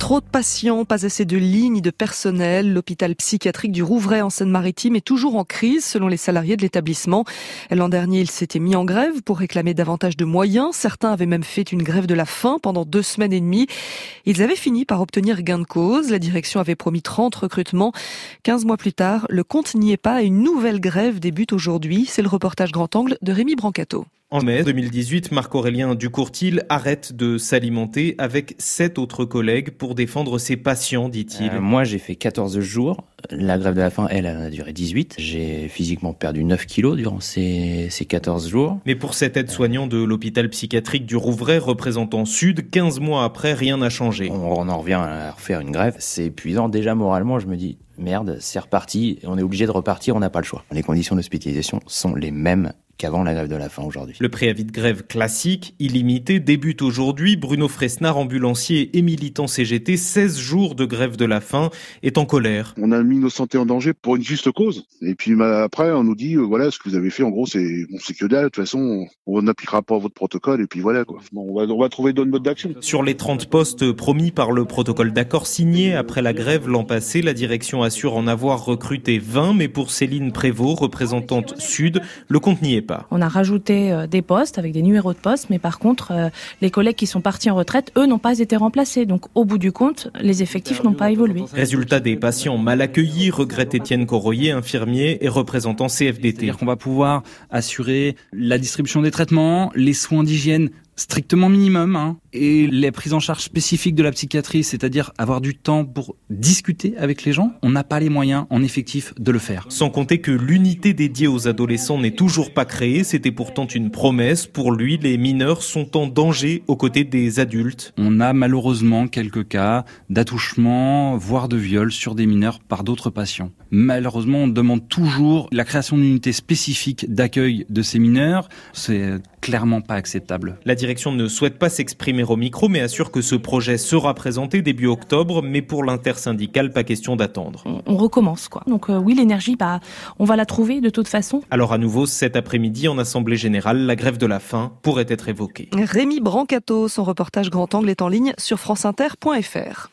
Trop de patients, pas assez de lits ni de personnel. L'hôpital psychiatrique du Rouvray en Seine-Maritime est toujours en crise selon les salariés de l'établissement. L'an dernier, il s'était mis en grève pour réclamer davantage de moyens. Certains avaient même fait une grève de la faim pendant 2 semaines et demie. Ils avaient fini par obtenir gain de cause. La direction avait promis 30 recrutements. 15 mois plus tard, le compte n'y est pas et une nouvelle grève débute aujourd'hui. C'est le reportage Grand Angle de Rémi Brancato. En mai 2018, Marc-Aurélien Ducourtil arrête de s'alimenter avec 7 autres collègues pour défendre ses patients, dit-il. Moi, j'ai fait 14 jours. La grève de la faim, elle a duré 18. J'ai physiquement perdu 9 kilos durant ces 14 jours. Mais pour cet aide-soignant de l'hôpital psychiatrique du Rouvray, représentant Sud, 15 mois après, rien n'a changé. On en revient à refaire une grève. C'est épuisant. Déjà, moralement, je me dis, merde, c'est reparti. On est obligé de repartir, on n'a pas le choix. Les conditions d'hospitalisation sont les mêmes qu'avant la grève de la faim aujourd'hui. Le préavis de grève classique, illimité, débute aujourd'hui. Bruno Fresnard, ambulancier et militant CGT, 16 jours de grève de la faim, est en colère. On a mis nos santé en danger pour une juste cause. Et puis après, on nous dit, voilà, ce que vous avez fait, en gros, c'est que dalle. De toute façon, on n'appliquera pas votre protocole et puis voilà, quoi. Bon, on va trouver d'autres modes d'action. Sur les 30 postes promis par le protocole d'accord signé après la grève l'an passé, la direction assure en avoir recruté 20, mais pour Céline Prévost, représentante Sud, le compte n'y est pas. On a rajouté des postes avec des numéros de postes, mais par contre, les collègues qui sont partis en retraite, eux, n'ont pas été remplacés. Donc, au bout du compte, les effectifs n'ont pas évolué. Résultat, des patients mal accueillis, regrette Étienne Corroyer, infirmier et représentant CFDT. C'est-à-dire qu'on va pouvoir assurer la distribution des traitements, les soins d'hygiène strictement minimum, et les prises en charge spécifiques de la psychiatrie, c'est-à-dire avoir du temps pour discuter avec les gens. On n'a pas les moyens en effectif de le faire. Sans compter que l'unité dédiée aux adolescents n'est toujours pas créée. C'était pourtant une promesse. Pour lui, les mineurs sont en danger aux côtés des adultes. On a malheureusement quelques cas d'attouchement, voire de viol sur des mineurs par d'autres patients. Malheureusement, on demande toujours la création d'une unité spécifique d'accueil de ces mineurs. C'est clairement pas acceptable. La direction ne souhaite pas s'exprimer au micro, mais assure que ce projet sera présenté début octobre. Mais pour l'intersyndicale, pas question d'attendre. On recommence, quoi. Donc oui, l'énergie, on va la trouver de toute façon. Alors à nouveau, cet après-midi, en Assemblée Générale, la grève de la faim pourrait être évoquée. Rémi Brancato, son reportage Grand Angle est en ligne sur franceinter.fr.